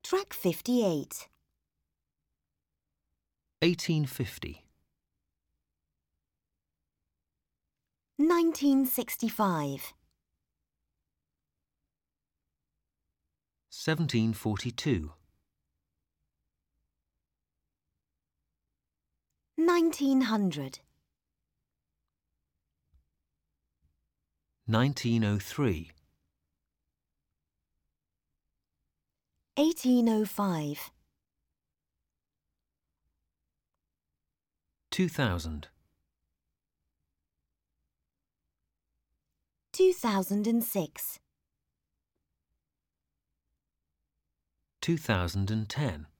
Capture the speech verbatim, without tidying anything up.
Track fifty-eight. eighteen fifty. nineteen sixty-five. seventeen forty-two. nineteen hundred. nineteen oh three. eighteen oh five. two thousand. two thousand six. two thousand ten.